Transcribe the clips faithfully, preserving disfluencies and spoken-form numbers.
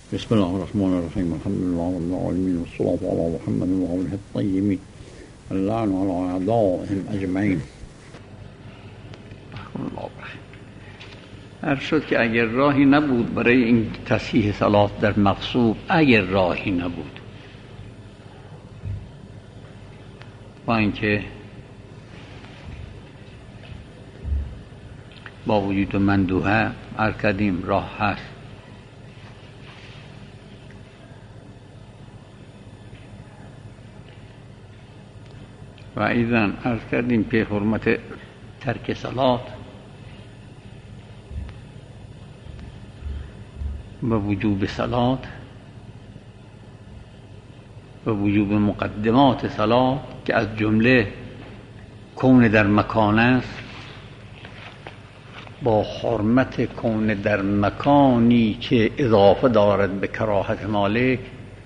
بسم الله الرحمن الرحيم. الحمد لله رب العالمين والصلاة على محمد وآله الطيبين اللعن على أعدائهم أجمعين. عرض شد که اگر راهی نبود برای این تصحیح صلات در مغصوب، اگر راهی نبود، با اینکه با وجود مندوحه عرض کردیم راه هست، و ایضا عرض کردیم که حرمت ترک صلات و وجوب صلات و وجوب مقدمات صلات که از جمله کون در مکان است، با حرمت کون در مکانی که اضافه دارد به کراهت مالک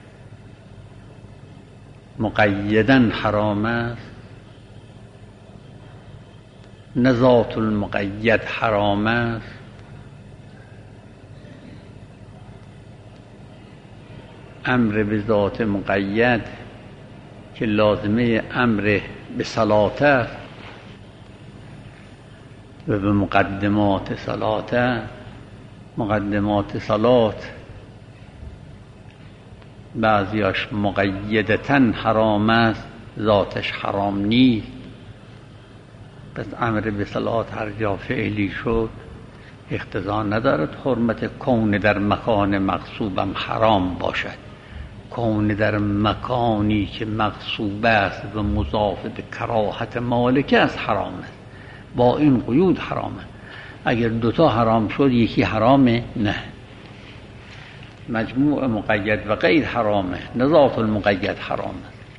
مقیداً حرام است، نه ذات المقید حرام است، امر به ذات مقید که لازمه امر به صلات است و به مقدمات صلات است. مقدمات صلات بعضیاش مقیدتاً حرام است، ذاتش حرام نیست. پس امر به صلات هر جا فعلی شد اقتضا ندارد حرمت کون در مکان مغصوبم حرام باشد. کون در مکانی که مغصوب است و مضاف به کراهت مالک است حرام است، با این قیود حرامه. اگر دوتا حرام شد یکی حرامه؟ نه، مجموع مقید و غیر حرامه، نه ذات المقید حرامه.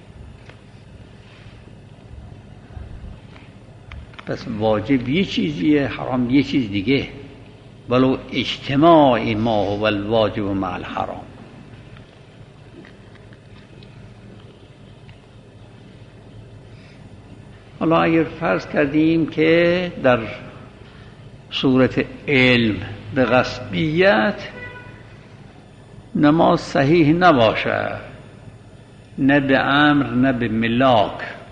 پس واجب یه چیزیه، حرام یه چیز دیگه، ولو اجتماع ما هو الواجب مع الحرام. حالا اگر فرض کردیم که در صورت علم به غصبیت نماز صحیح نباشه، نه به امر نه به ملاک،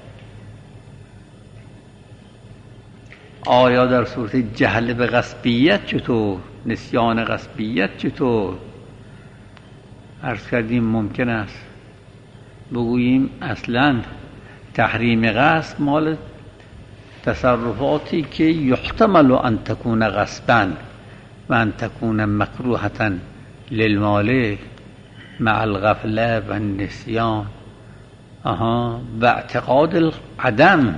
آیا در صورت جهل به غصبیت چطور؟ نسیان غصبیت چطور؟ عرض کردیم ممکن است بگوییم اصلاً تحریم غصب مال تصرفاتی که یحتمل ان تکون غصباً و ان تکون مکروهة للمالک مع الغفله و النسیان آها و اعتقاد العدم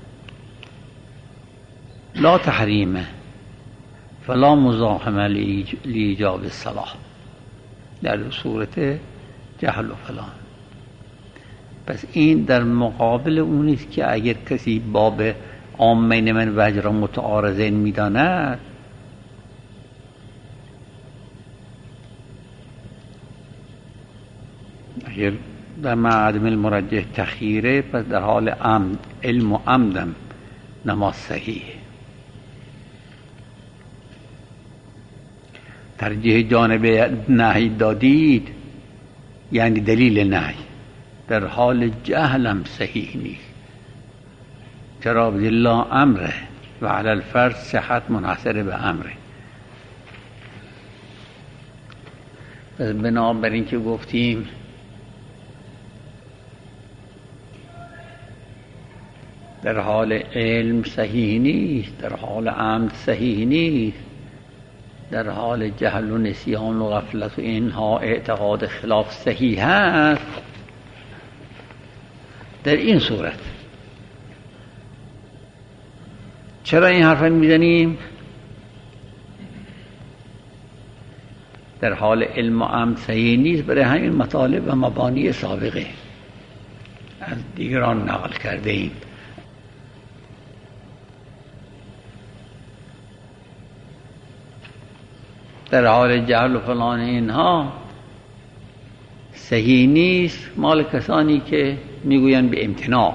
لا تحریمه فلا مزاحمه لایجاب الصلاة در صورت جهل و فلان. پس این در مقابل اونیست که اگر کسی باب عامین من وجه را متعارضین میداند، اگر در معدم المرجح تخییره، پس در حال عمد علم و عمدم نماز صحیح. ترجیح جانب نهی دادید یعنی دلیل نهی، در حال جهلم صحیح نیست. چرا؟ بالله امره و علی الفرض صحت منحصر به امره. پس بنابراین که گفتیم در حال علم صحیح نیست، در حال عمد صحیح نیست، در حال جهل و نسیان و غفلت و اینها اعتقاد خلاف صحیح است. در این صورت چرا این حرف میزنیم؟ در حال علم و عمد صحیح نیست، برای همین مطالب و مبانی سابقه از دیگران نقل کرده ایم. در حال جهل و فلان اینها صحیح نیست، مال کسانی که میگویند به امتناع،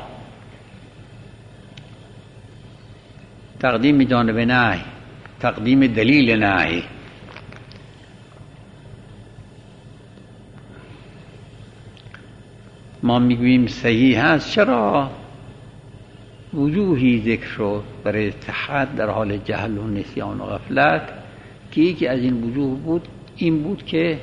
تقدیم جانب نهی، تقدیم دلیل نهی. ما میگوییم صحیح هست. چرا؟ وجوهی ذکر شد برای اتحاد در حال جهل و نسیان و غفلت که یکی از این وجوه بود این بود که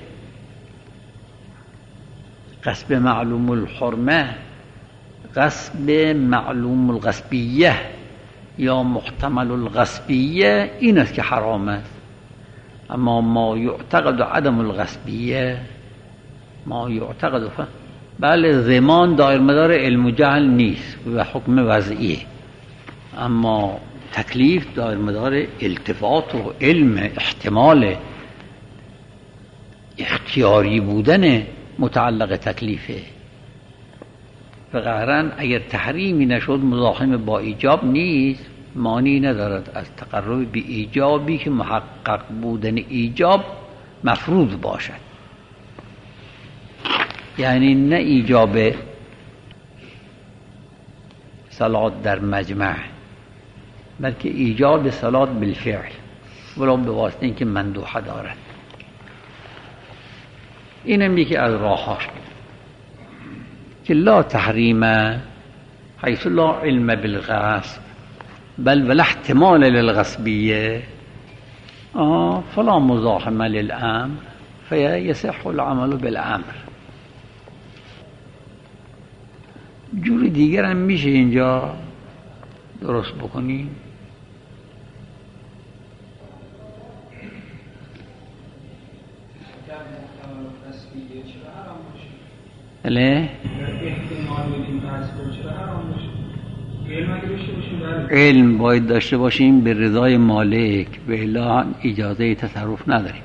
غصب معلوم الحرمه، غصب معلوم الغصبیه یا محتمل الغصبیه این است که حرام است. اما ما یعتقد عدم الغصبیه، ما یعتقد ف... بله ضمان دایر مدار علم و جهل نیست و حکم وضعیه، اما تکلیف دایر مدار التفات و علم، احتمال اختیاری بودن متعلق تکلیفه. و قهرن اگر تحریمی نشد مزاحم با ایجاب نیست، مانی ندارد از تقرب به ایجابی که محقق بودن ایجاب مفروض باشد. یعنی نه ایجاب صلات در مجمع، بلکه ایجاب صلات بالفعل ولو به واسطه اینکه مندوحه دارد. اینم یکی از راهاش که لا تحریم حیث لا علم بالغصب بل ولا احتمال للغصبیه آه فلا مزاحمه للامر فیصح العمل بالامر. جور دیگر هم میشه اینجا درست بکنی. بله علم باید داشته باشیم به رضای مالک، به الا اجازه تصرف نداریم.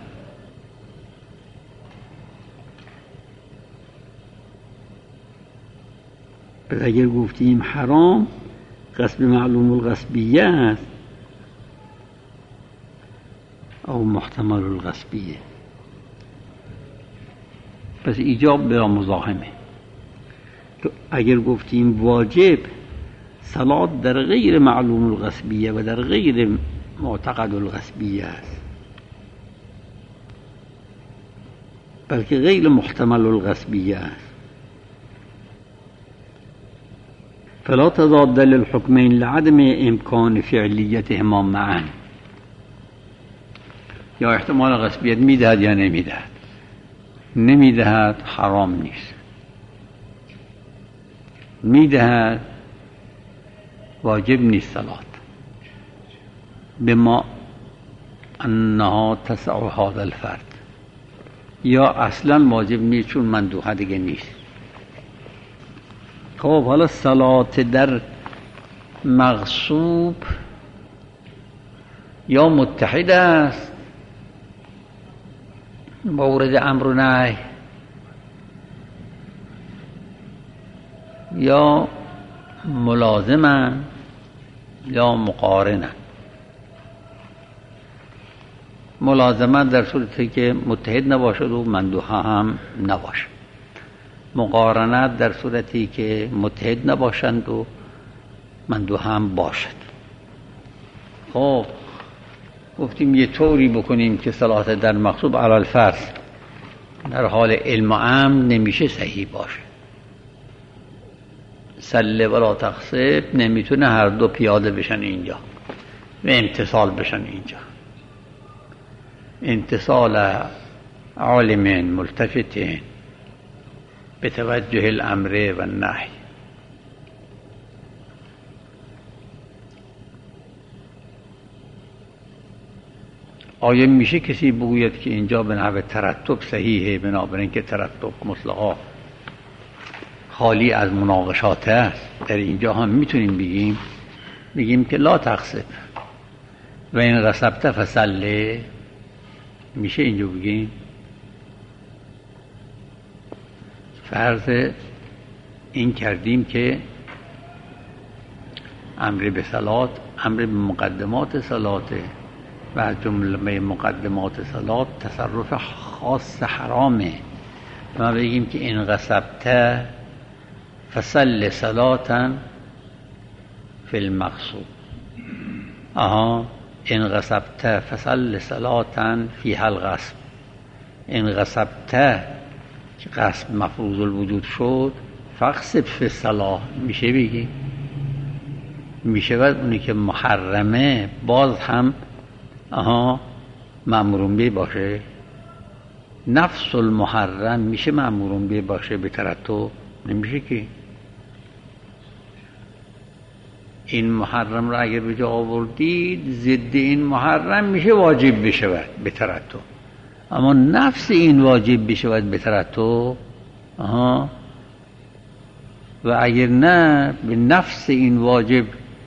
پس اگر گفتیم حرام غصب معلوم الغصبیه است او محتمل الغصبیه، پس ایجاب بلا مزاحمه. اگر گفتیم واجب صلات در غیر معلوم الغصبیه و در غیر معتقد الغصبیه است، بلکه غیر محتمل الغصبیه است. فلا تضاد للحكمين لعدم امکان فعلیتهما معا. یا احتمال غصبیت میدهد یا نمیدهد. نمیدهد حرام نیست، میدهد واجب نیست صلات بما انها تسع هذا الفرد، یا اصلا واجب نیست چون مندوحه دیگه نیست. خب حالا صلات در مغصوب یا متحد است مورد امر و نهی یا ملازمن یا مقارنن. ملازمت در صورتی که متحد نباشد و مندوحه هم نباشد، مقارنت در صورتی که متحد نباشند و مندوحه هم باشد. خب گفتیم یه طوری بکنیم که صلات در مغصوب علی الفرض در حال علم و امن نمیشه صحیح باشه. سله ولا تخسب نمیتونه هر دو پیاده بشن اینجا و امتصال بشن اینجا. امتصال عالم ملتفتین به توجه الامر و النهی. آیا میشه کسی بگوید که اینجا به نحو ترتب صحیحه بنابراین که ترتب مطلقا خالی از مناقشات است؟ در اینجا هم میتونیم بگیم بگیم که لا تقصد و این غصبت فسله. میشه اینجا بگیم فرض این کردیم که امر به صلات امر به مقدمات صلاته و از جمله مقدمات صلات تصرف خاص حرامه. ما بگیم که این غصبت فصل صلاتا فی المغصوب. آها این غصبت فصل صلاتا فیها الغصب. این غصبت که غصب مفروض الوجود شد فقصب فی صلاح میشه بگی؟ میشه باید اونی که محرمه باز هم آها مأمورون به باشه؟ نفس المحرم میشه مأمورون به باشه به ترتب؟ نمیشه که. این محرم را اگر به جا آوردید ضد این محرم میشه واجب بشود به ترتب، اما نفس این واجب بشود به ترتب آها و اگر نه به نفس این واجب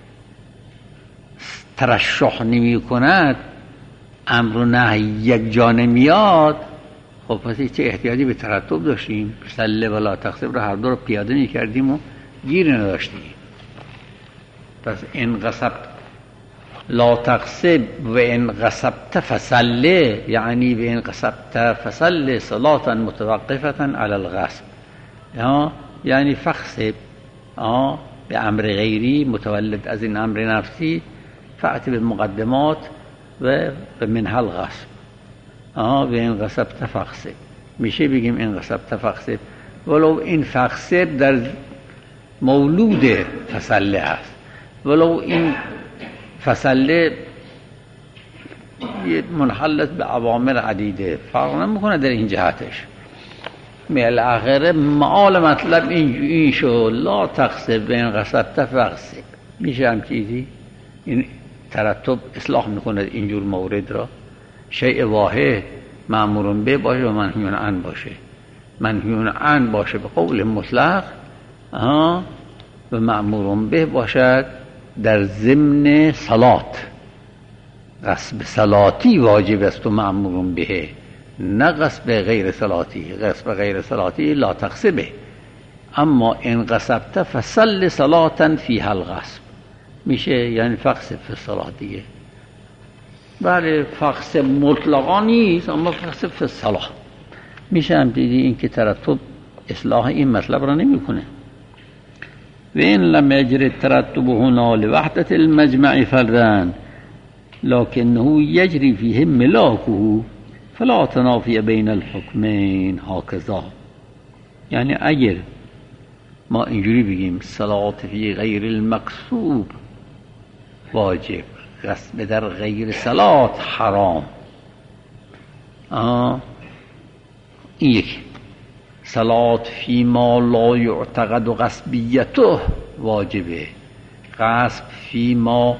ترشح نمی کند، امر و نهی یک جا نمیاد، خب پس چه احتیاجی به ترتب داشتیم؟ سله و لا تقصب رو هر دو رو پیاده می کردیم و گیر نداشتیم. پس این قصبت لا تقصب و این قصبت فسله، یعنی به این قصبت فسله صلاة متوقفة على الغصب، یعنی فقصب به امر غیری متولد از این امر نفسی فأتی به مقدمات و به منها الغصب. آه به این قصبت فقصب میشه بگیم این قصبت فقصب، ولو این فقصب در مولود فسله است، ولو این فسله منحلت به عوامل عدیده فرق نمیکنه در این جهتش. بالاخره معال مطلب این شو لا تقصب بین قصبت فقصب میشه هم چیزی. این ترتب اصلاح میکنه اینجور مورد را. شیء واحد مأمورون به باشه و منهیون عن باشه، منهیون عن باشه به قول مطلق آه و مأمورون به باشد در ضمن صلات. غصب صلاتی واجب است و مأمورون به، نه غصب غیر صلاتی. غصب غیر صلاتی لا تقصبه، اما این قصبت فصل صلاتا فیها الغصب میشه، یعنی فقصب فی الصلاة دیگه. بله فقصب مطلقا نیست، اما فقصب فی الصلاة میشه. هم دیدی این که ترتب اصلاح این مطلب را نمی کنه. و این لم یجر الترتب هنا لوحدة المجمع فردا لكنه یجری فیه ملاکه فلا تنافی بین الحکمین هکذا. یعنی اگر ما اینجوری بگیم صلات فی غیر المقصوب واجب، غصب در غیر صلات حرام، آه این یکی. صلات فی ما لا یعتقد غصبیته واجبه، غصب فی ما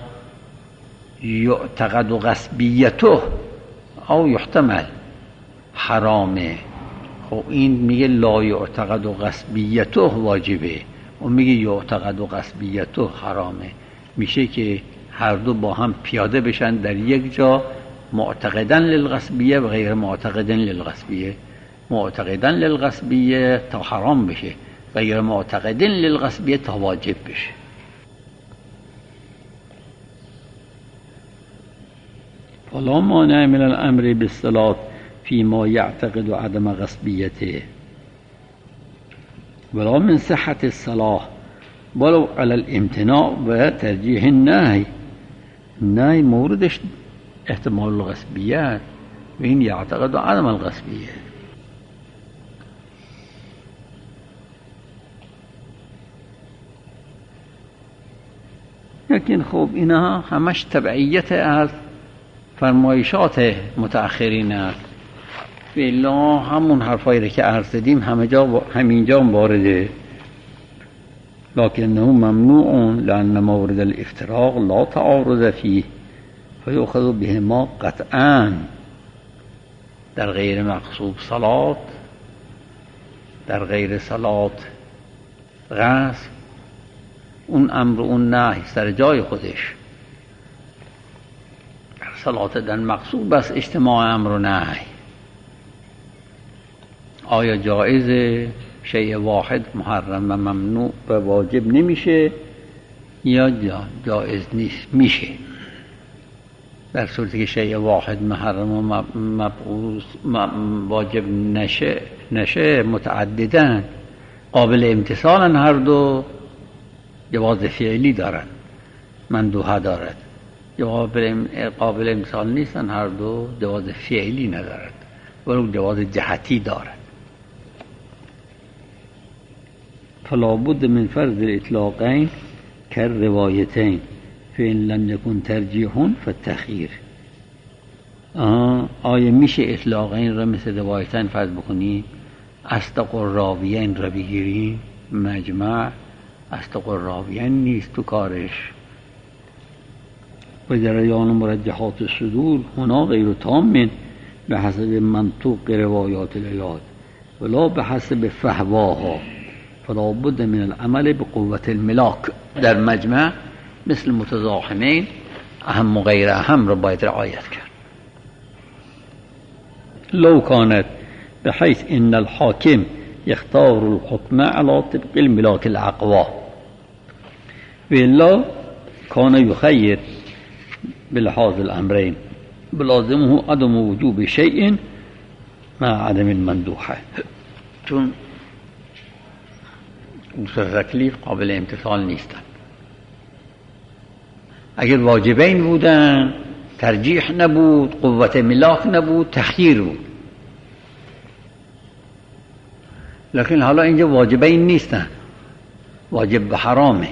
یعتقد غصبیته او یحتمل حرامه. خب این میگه لا یعتقد غصبیته واجبه، اون میگه یعتقد غصبیته حرامه. میشه که هر دو با هم پیاده بشن در یک جا، معتقدن للغصبیه و غیر معتقدن للغصبیه. معتقدن للغصبیه تا حرام بشه، غیر معتقدن للغصبیه تا واجب بشه. فلا مانع من الامر بالصلاة فيما يعتقد عدم غصبيته ولا من صحة الصلاة ولو على الامتناع و ترجیح النهي. النهي موردش احتمال الغصبیت و این يعتقد عدم الغصبیه. لیکن خب اینها همش تبعیت از فرمایشات متأخرین است. فعلا همون حرفایی که عرض دیم همه جا همینجا وارده. لكنه ممنوع لأن مورد الافتراق لا تعارض فيه فيؤخذ بهما قطعا. در غیر مقصود صلات، در غیر صلات غصب، اون امر اون نهی سر جای خودش. در صلات در مقصود بس اجتماع امر و نهی. آیا جایزه شیء واحد محرم و ممنوع و واجب نمیشه یا جا جایز نیست؟ میشه. در صورتی که شیء واحد محرم و مبغوض واجب نشه نشه متعددن قابل امتثالن، هر دو جواز فعلی دارن، مندوحه دارد. قابل امتثال نیستن، هر دو جواز فعلی ندارد ولو جواز جهتی دارد. فلا بد من فرض الاطلاقین كالروايتين فإن لم يكن ترجیح فالتخییر. آیا میشه اطلاقین را مثل روایتین فرض بکنی؟ اصدق الراویین را بگیریم مجمع، اصدق الراویین نیست تو کارش. و جریان مرجحات الصدور هنا غیر تام به حسب منطوق روایات العیاد ولا به حسب فهواها، فلا بد من العمل بقوة الملاک. در مجمع مثل متزاحمین اهم و غیر اهم را باید رعایت کرد. لو كانت بحيث ان الحاكم يختار الحكم على طبق الملاك الاقوى وإلا كان يخير بلحاظ الامرين بلازمه عدم وجوب شيء مع عدم المندوحه. چون تکلیف قابل امتثال نیستن. اگر واجبین بودن ترجیح نبود، قوت ملاک نبود، تخییر بود. لکن حالا اینجا واجبین نیستن، واجب به حرامه.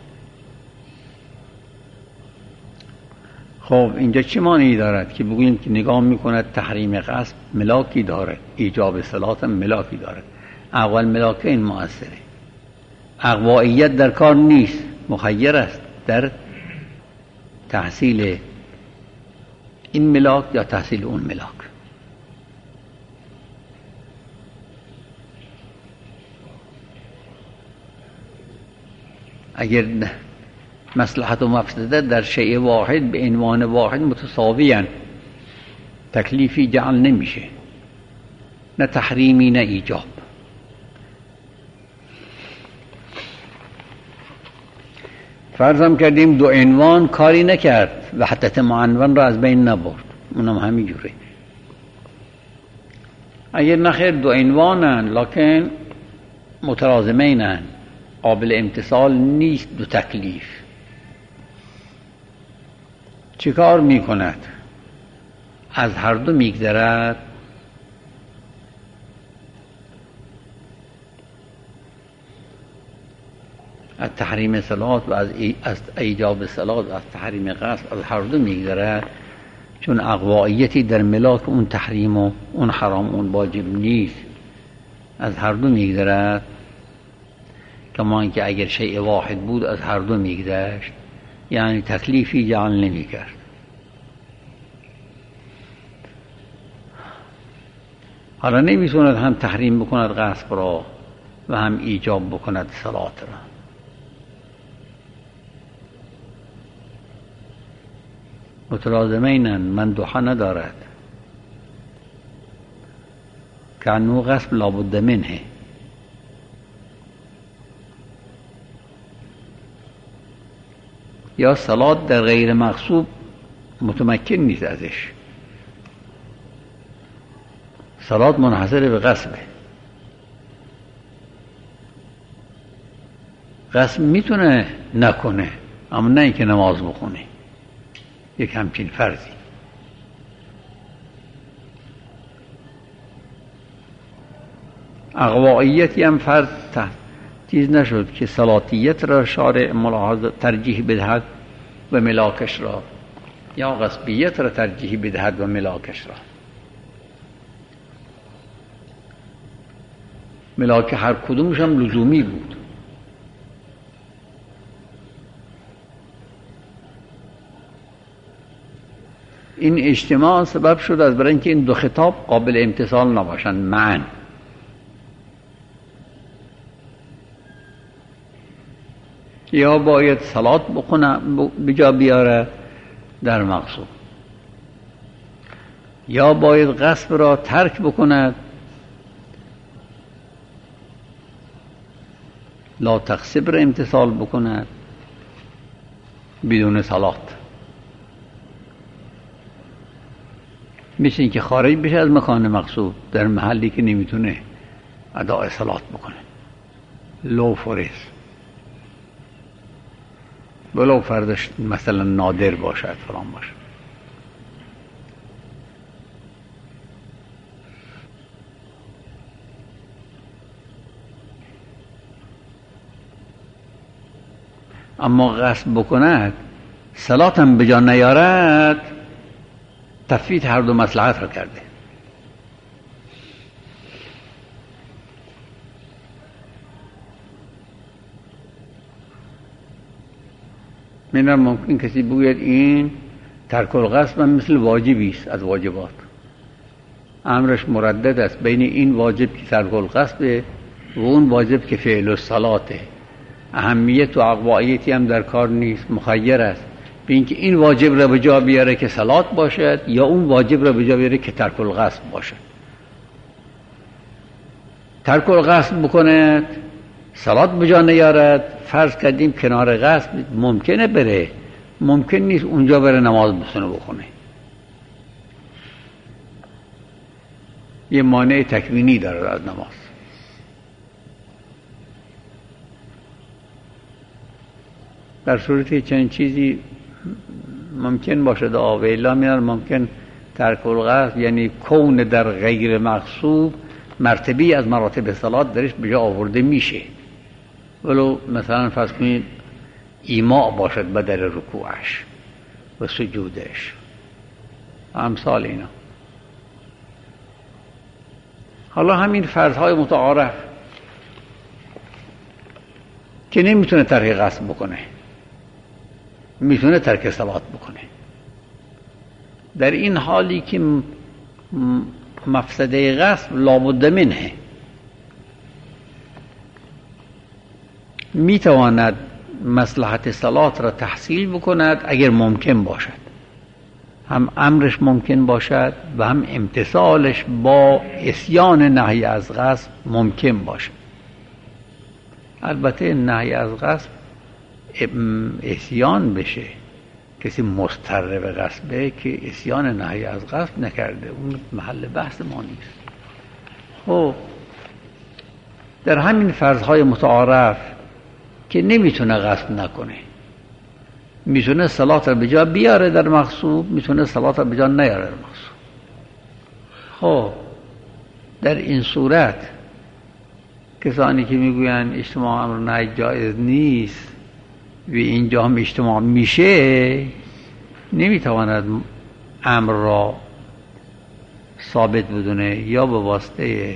خب اینجا چه معنی دارد که بگوییم که نگاه میکند تحریم غصب ملاکی دارد، ایجاب صلات ملاکی دارد. اول ملاک این مؤثره، اقوائیت در کار نیست، مخیر است در تحصیل این ملاک یا تحصیل اون ملاک. اگر مصلحت و مفسده در شیء واحد به عنوان واحد متساویاً، تکلیفی جعل نمیشه، نه تحریمی نه ایجاب. فرضم کردیم دو عنوان کاری نکرد، وحدت معنون را از بین نبرد، اونم همین جوره. اگر نخیر دو عنوانن لکن متلازمینن، قابل امتصال نیست دو تکلیف، چه کار می کند؟ از هر دو میگذرد. از تحریم صلات و از ایجاب صلات و از تحریم غصب از هر دو میگذرد، چون اقوائیتی در ملاک اون تحریم و اون حرام اون واجب نیست، از هر دو میگذرد. کما اینکه اگر شیء واحد بود از هر دو میگذشت، یعنی تکلیفی جعل نمی کرد. حالا نمیتوند هم تحریم بکند غصب را و هم ایجاب بکند صلات را. متلازمینن، مندوحه ندارد. کانو غصب لابد منه. یا صلات در غیر مغصوب متمکن نیست ازش، صلات منحصر به غصبه. غصب میتونه نکنه اما نه اینکه نماز بخونه، یک همچین فرضی. اقوائیتی هم فرض چیز نشد که صلاتیت را شارع ملاحظه ترجیح بدهد و ملاکش را، یا غصبیت را ترجیح بدهد و ملاکش را. ملاک هر کدومش هم لزومی بود. این اجتماع سبب شد از برای اینکه این دو خطاب قابل امتثال نباشند معاً. یا باید صلات بخونه بجا بیاره در مقصود، یا باید غصب را ترک بکند لا تقصب را امتثال بکند بدون صلات. مثل اینکه خارج بشه از مکان مقصود در محلی که نمیتونه اداء صلات بکنه، لو فرض ولو فردش مثلا نادر باشد فلان باشد. اما غصب بکند صلات هم به جا نیارد، تفویت هر دو مصلحت را کرده. من ممکن کسی بگوید این ترک القصد مثل واجبی است از واجبات، امرش مردد است بین این واجب که ترک القصد و اون واجب که فعل الصلاته. اهمیت و اقوایتی هم در کار نیست، مخیر است به اینکه این واجب را به جا بیاره که صلات باشد یا اون واجب را به جا بیاره که ترک القصد باشد. ترک القصد بکند صلات به جا نیارد، فرض کردیم کنار قصد ممکنه بره، ممکن نیست اونجا بره نماز بخونه بخونه یه مانع تکوینی داره از نماز. در صورتی چنین چیزی ممکن باشد آویلا میان ممکن ترک القصد یعنی کون در غیر مقصود مرتبی از مراتب صلات درش به جا آورده میشه، ولو مثلا فرض کنید ایماء باشد بدل رکوعش و سجودش امثال اینا. حالا همین فرضهای متعارف که نمیتونه ترک قصد بکنه، میتونه ترک صلات بکنه، در این حالی که مفسده قصد لابد منه، میتواند مصلحت صلات را تحصیل بکند اگر ممکن باشد، هم امرش ممکن باشد و هم امتثالش با عصیان نهی از غصب ممکن باشد. البته نهی از غصب عصیان بشه، کسی مضطر به غصبه که عصیان نهی از غصب نکرده، اون محل بحث ما نیست. خب در همین فرضهای متعارف که نمیتونه غصب نکنه، میتونه صلات را به جا بیاره در مقصود، میتونه صلات را به جا نیاره در مقصود. خب در این صورت کسانی که میگوین اجتماع امر نهی جایز نیست و اینجا هم اجتماع میشه، نمیتواند امر را ثابت بدونه یا به واسطه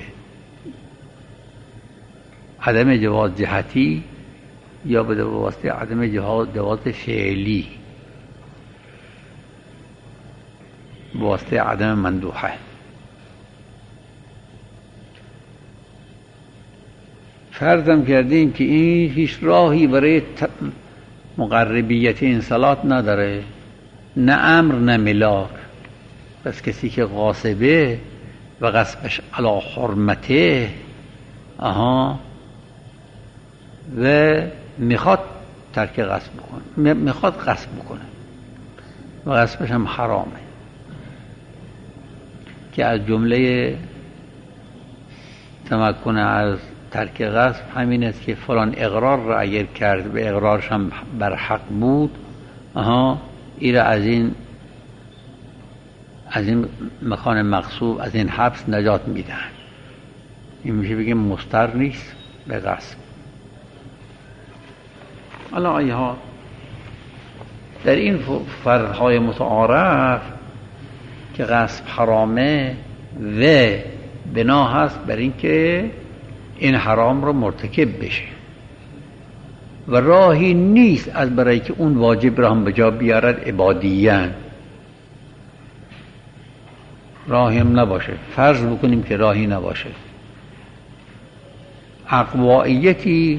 عدم جواز جهتی یا به واسطه عدم جواز فعلی، به واسطه عدم مندوحه. فرضم کردیم که این هیچ راهی برای مقربیت این صلات نداره، نه امر نه ملاک. پس کسی که غاصبه و غصبش علی حرمته آها و میخواد ترک غصب بکنه، میخواد غصب بکنه و غصبش هم حرامه، که از جمله تمکن از ترک غصب همین است که فلان اقرار را اگر کرد و اقرارش هم بر حق بود، آها این را از این از این مکان مغصوب، از این حبس نجات میدن. این میشه بگیم مضطر نیست به غصب. حالا ایها در این فرضهای متعارف که غصب حرامه و بنا هست بر اینکه این حرام رو مرتکب بشه و راهی نیست از برای که اون واجب را هم به جا بیارد عبادیاً، راهی هم نباشه. فرض بکنیم که راهی نباشه، اقوائیتی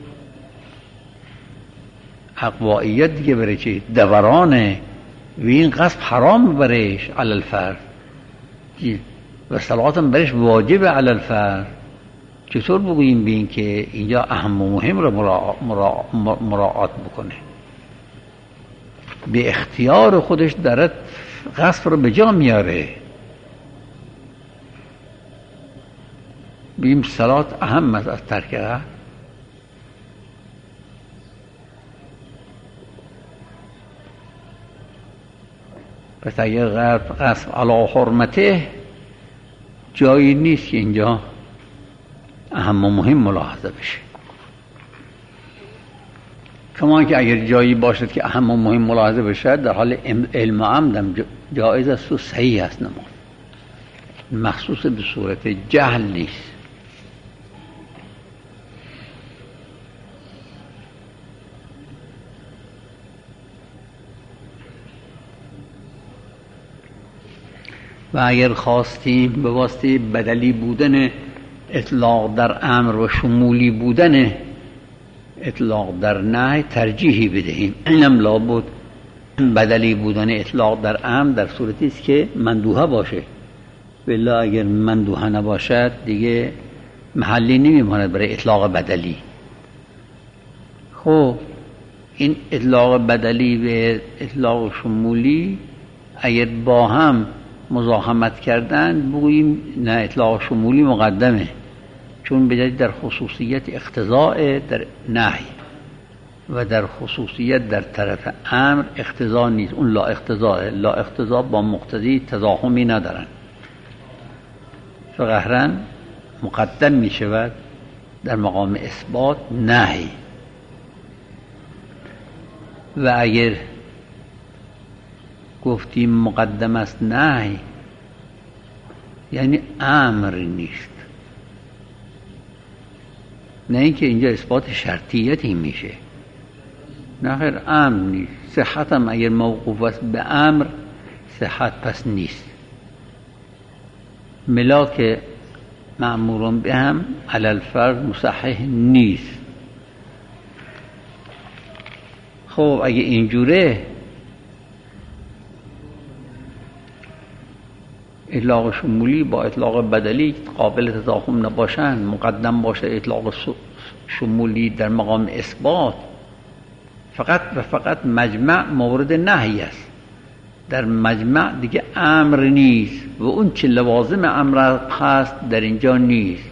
اقوائیت دیگه برای چی؟ دورانه و این غصب حرام برش علی الفرض و صلات هم برش واجب علی الفرض. چطور بگوییم بین که اینجا اهم و مهم رو مراعات مرا... مرا... بکنه؟ به اختیار خودش دارد غصب رو به جا میاره. بیم صلات اهم است از ترک غصب. پس اگر غصب علی حرمته جایی نیست که اینجا اهم و مهم ملاحظه بشه. کما که اگر جایی باشد که اهم و مهم ملاحظه بشد در حال علم و عمدم جایز است و صحیح است نماز، مخصوص به صورت جهل نیست. و اگر خواستیم به واسطه بدلی بودن اطلاق در امر و شمولی بودن اطلاق در نهی ترجیحی بدهیم، اینم لابد بدلی بودن اطلاق در امر در صورتی است که مندوحه باشه، بلا اگر مندوحه نباشد دیگه محلی نمیماند برای اطلاق بدلی. خب این اطلاق بدلی و اطلاق شمولی اگر با هم مزاحمت کردن بگوییم نه اطلاق شمولی مقدمه، چون بجای در خصوصیت اقتضاء در نهی و در خصوصیت در طرف امر اقتضا نیست، اون لا اقتضاء. لا اقتضا با مقتضی تضاهمی ندارن، فقهراً مقدم می شود در مقام اثبات نهی. و اگر گفتیم مقدم است نهی یعنی امر نیست، نه اینکه اینجا اثبات شرطیتی میشه، نه خیر امر نیست. صحت هم اگر موقوف است به امر صحت پس نیست. ملاک مأمورون به هم علی الفرض مصحح نیست. خب اگه اینجوره اطلاق شمولی با اطلاق بدلی قابل تضاهم نباشن، مقدم باشه اطلاق شمولی در مقام اثبات، فقط و فقط مجمع مورد نهی است، در مجمع دیگه امر نیست و اون چه لوازم امر هست در اینجا نیست.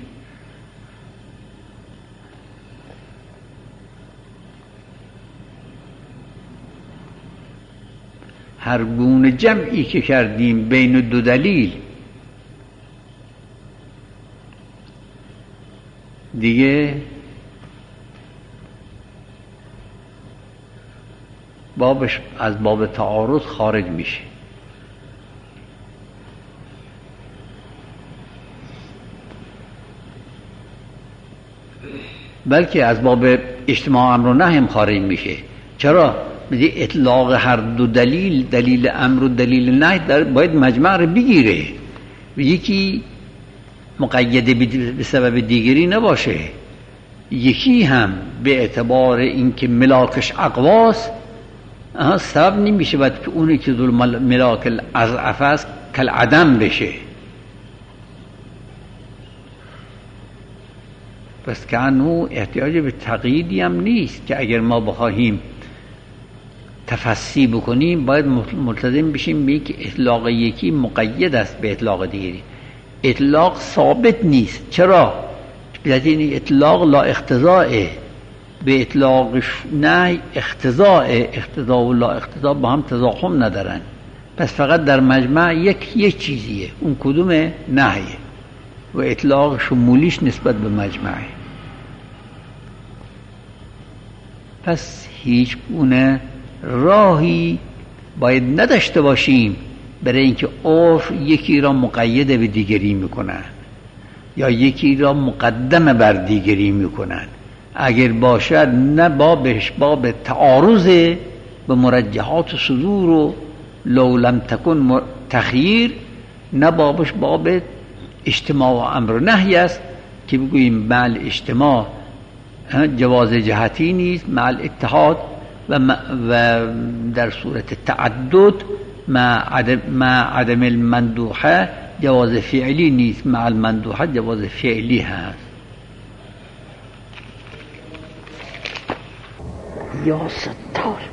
هر گونه جمعی که کردیم بین دو دلیل دیگه بابش از باب تعارض خارج میشه. بلکه از باب اجتماع امر و نهی هم خارج میشه. چرا؟ میگه اطلاق هر دو دلیل، دلیل امر و دلیل نهی باید مجمع رو بگیره، یکی مقید به سبب دیگری نباشه، یکی هم به اعتبار اینکه ملاکش اقواس سبب نمیشه باید که اونی که ذو ملاک الاضعف است کل عدم بشه. پس که انو احتیاج به تقییدی هم نیست که اگر ما بخواهیم تفصیل بکنیم باید ملتزم بشیم به که اطلاق یکی مقید است به اطلاق دیگری. اطلاق ثابت نیست. چرا؟ به این اطلاق لا اقتضاء، به اطلاق نهی اقتضاء. اقتضاء و لا اقتضاء با هم تضاهم ندارن، پس فقط در مجمع یک یک چیزیه، اون کدومه؟ نهیه. و اطلاق شمولیش نسبت به مجمعه. پس هیچ گونه راهی باید نداشته باشیم برای اینکه عرف یکی را مقید به دیگری میکنن یا یکی را مقدم بر دیگری میکنن. اگر باشد نه بابش باب تعارض به مرجحات صدور و لو لم تکن تخییر، نه بابش باب اجتماع و امر و نهی است که بگوییم مع اجتماع جواز جهتی نیست، مع اتحاد و, و در صورت تعدد مع عدم, مع عدم المندوحه جواز فعلی نیست، مع المندوحه جواز فعلی هست. یا ستار